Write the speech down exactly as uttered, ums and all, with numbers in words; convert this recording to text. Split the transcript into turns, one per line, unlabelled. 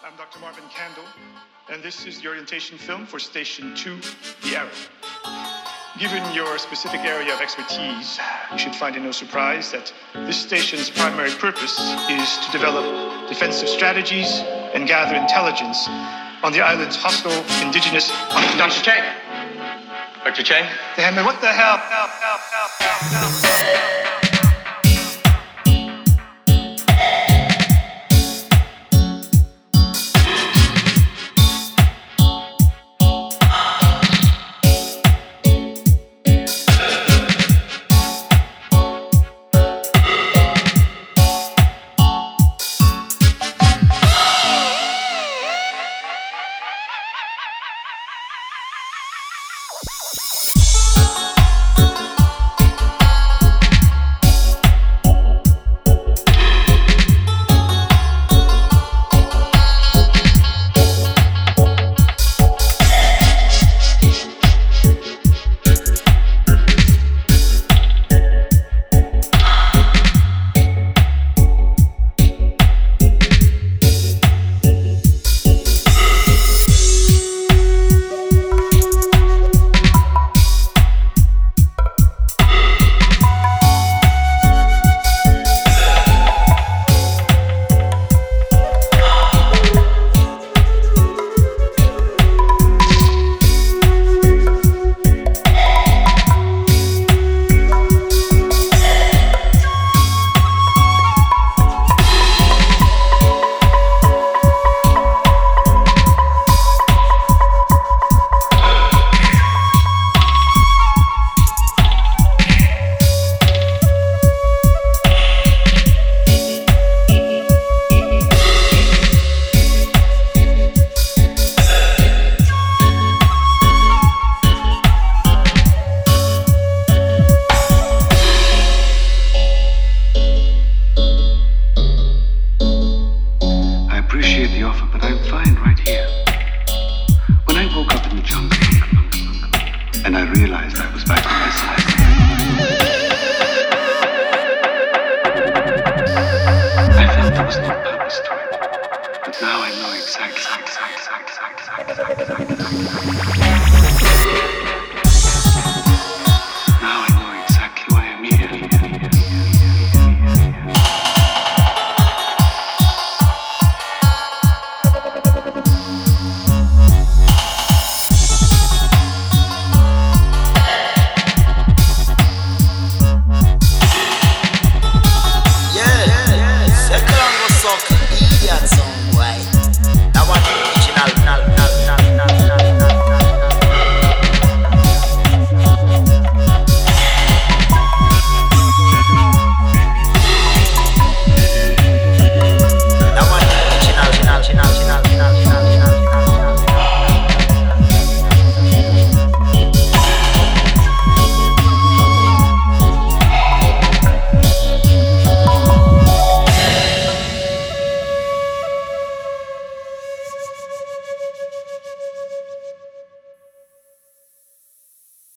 I'm Doctor Marvin Candle, and this is the orientation film for Station two, The Arrow. Given your specific area of expertise, you should find it no surprise that this station's primary purpose is to develop defensive strategies and gather intelligence on the island's hostile indigenous population.
Doctor Chang. Doctor Chang?
Damn it, what the hell? Help, help, help, help, help.
And I realized I was back on my side. I felt there was no purpose to it. But now I know exactly, exactly, exactly, exactly, exactly, exactly. Now I know exactly why I'm here.
Yeah, yeah, yeah. Second was so idiot.